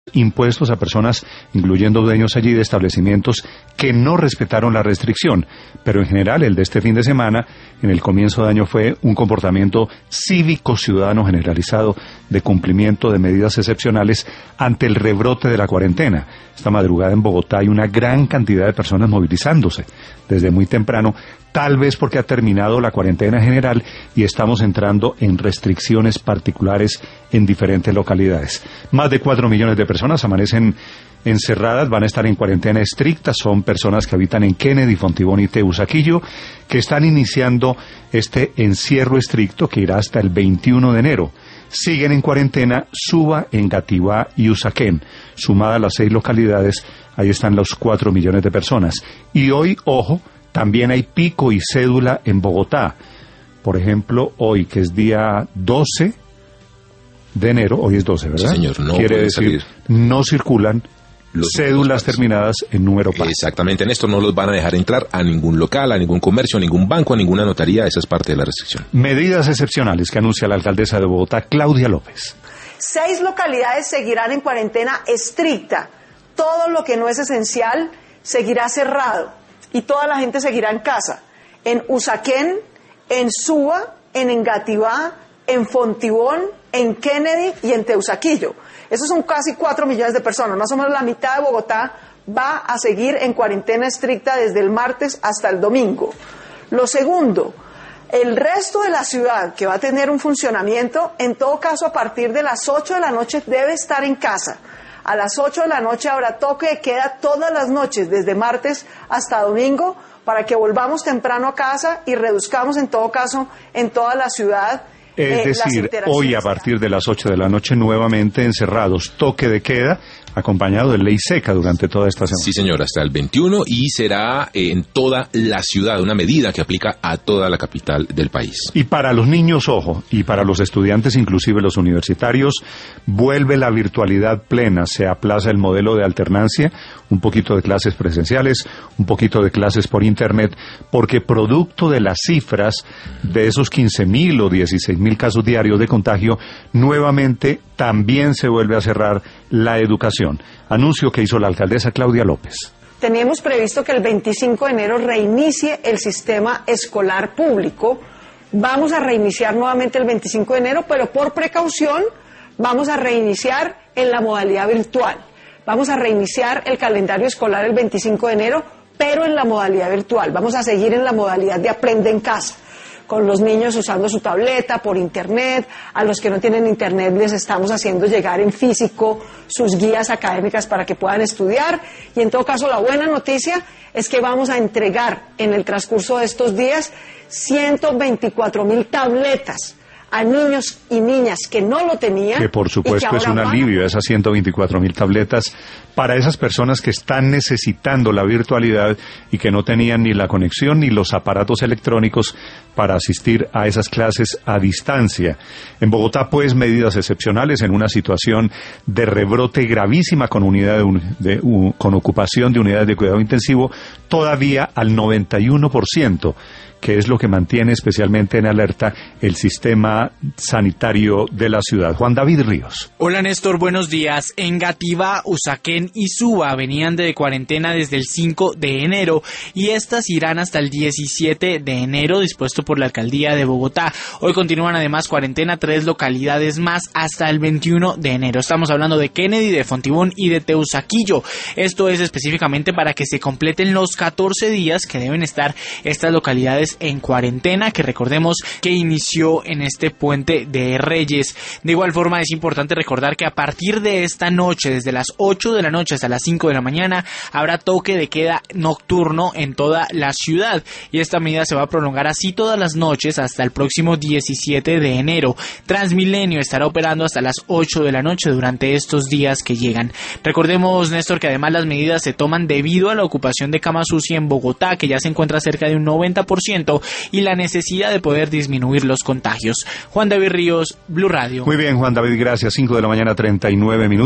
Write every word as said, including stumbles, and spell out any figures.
impuestos a personas, incluyendo dueños allí de establecimientos que no respetaron la restricción, pero en general el de este fin de semana, en el comienzo de año, fue un comportamiento cívico-ciudadano generalizado de cumplimiento de medidas excepcionales ante el rebrote de la cuarentena. Esta madrugada en Bogotá hay una gran cantidad de personas movilizándose desde muy temprano, tal vez porque ha terminado la cuarentena general y estamos entrando en restricciones particulares en diferentes localidades. Más de cuatro millones de personas amanecen encerradas, van a estar en cuarentena estricta. Son personas que habitan en Kennedy, Fontibón y Teusaquillo, que están iniciando este encierro estricto que irá hasta el veintiuno de enero. Siguen en cuarentena Suba, Engativá y Usaquén. Sumadas las seis localidades, ahí están los cuatro millones de personas. Y hoy, ojo, también hay pico y cédula en Bogotá. Por ejemplo, hoy, que es día doce de enero, hoy es doce, ¿verdad? Sí, señor, no quiere decir, salir. no circulan Los cédulas terminadas en número par. Exactamente, Néstor, no los van a dejar entrar a ningún local, a ningún comercio, a ningún banco, a ninguna notaría. Esa es parte de la restricción. Medidas excepcionales que anuncia la alcaldesa de Bogotá, Claudia López. Seis localidades seguirán en cuarentena estricta. Todo lo que no es esencial seguirá cerrado y toda la gente seguirá en casa. En Usaquén, en Suba, en Engativá, en Fontibón, en Kennedy y en Teusaquillo. Esos son casi cuatro millones de personas. Más o menos la mitad de Bogotá va a seguir en cuarentena estricta desde el martes hasta el domingo. Lo segundo, el resto de la ciudad que va a tener un funcionamiento, en todo caso a partir de las ocho de la noche debe estar en casa. A las ocho de la noche habrá toque de queda todas las noches, desde martes hasta domingo, para que volvamos temprano a casa y reduzcamos en todo caso en toda la ciudad. Es decir, hoy a partir de las ocho de la noche nuevamente encerrados, toque de queda, acompañado de ley seca durante toda esta semana. Sí, señor, hasta el veintiuno, y será en toda la ciudad, una medida que aplica a toda la capital del país. Y para los niños, ojo, y para los estudiantes, inclusive los universitarios, vuelve la virtualidad plena. Se aplaza el modelo de alternancia, un poquito de clases presenciales, un poquito de clases por internet, porque producto de las cifras de esos quince mil o dieciséis mil casos diarios de contagio, nuevamente también se vuelve a cerrar la educación. Anuncio que hizo la alcaldesa Claudia López. Teníamos previsto que el veinticinco de enero reinicie el sistema escolar público. Vamos a reiniciar nuevamente el veinticinco de enero, pero por precaución vamos a reiniciar en la modalidad virtual. Vamos a reiniciar el calendario escolar el veinticinco de enero, pero en la modalidad virtual. Vamos a seguir en la modalidad de aprende en casa, con los niños usando su tableta por internet. A los que no tienen internet les estamos haciendo llegar en físico sus guías académicas para que puedan estudiar. Y en todo caso, la buena noticia es que vamos a entregar en el transcurso de estos días ciento veinticuatro mil tabletas a niños y niñas que no lo tenían. Que por supuesto que es un alivio, esas ciento veinticuatro mil tabletas para esas personas que están necesitando la virtualidad y que no tenían ni la conexión ni los aparatos electrónicos para asistir a esas clases a distancia. En Bogotá, pues, medidas excepcionales en una situación de rebrote gravísima con unidad de, un, de uh, con ocupación de unidades de cuidado intensivo todavía al noventa y uno por ciento, que es lo que mantiene especialmente en alerta el sistema sanitario de la ciudad. Juan David Ríos. Hola Néstor, buenos días. Engativá, Usaquén y Suba venían de cuarentena desde el cinco de enero y estas irán hasta el diecisiete de enero, dispuesto por la alcaldía de Bogotá. Hoy continúan además cuarentena tres localidades más hasta el veintiuno de enero. Estamos hablando de Kennedy, de Fontibón y de Teusaquillo. Esto es específicamente para que se completen los catorce días que deben estar estas localidades en cuarentena, que recordemos que inició en este puente de Reyes. De igual forma, es importante recordar que a partir de esta noche, desde las ocho de la noche hasta las cinco de la mañana, habrá toque de queda nocturno en toda la ciudad, y esta medida se va a prolongar así todas las noches hasta el próximo diecisiete de enero. Transmilenio estará operando hasta las ocho de la noche durante estos días que llegan. Recordemos, Néstor, que además las medidas se toman debido a la ocupación de camas UCI en Bogotá, que ya se encuentra cerca de un noventa por ciento, y la necesidad de poder disminuir los contagios. Juan David Ríos, Blue Radio. Muy bien, Juan David, gracias. cinco de la mañana, treinta y nueve minutos.